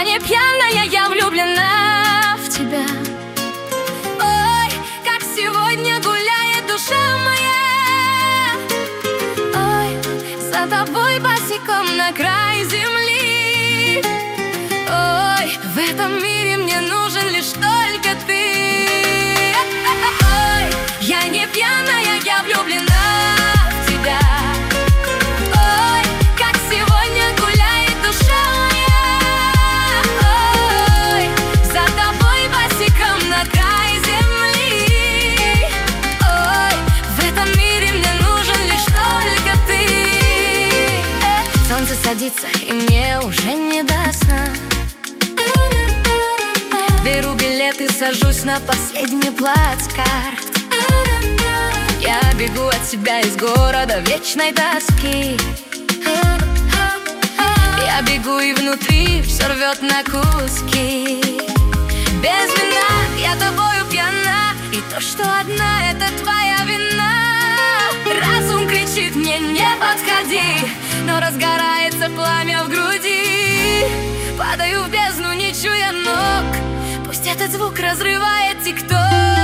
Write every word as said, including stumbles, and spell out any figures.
не пьяная, я влюблена в тебя. Ой, как сегодня гуляет душа моя. Ой, за тобой босиком на край земли. Ой, в этом мире мне нужен лишь только ты. Ой, я не пьяная, я влюблена в тебя. Ой, как сегодня гуляет душа моя. Ой, за тобой босиком на край земли. Ой, в этом мире мне нужен лишь только ты. Солнце садится, и мне уже не до сна. Беру билет и сажусь на последний плацкарт. Я бегу от себя из города вечной тоски. Я бегу, и внутри все рвет на куски. Без вина я тобою пьяна, и то, что одна, это твоя вина. Разум кричит мне: не подходи, но разгорается пламя в груди. Падаю в бездну, не чуя ног. Пусть этот звук разрывает тик-ток.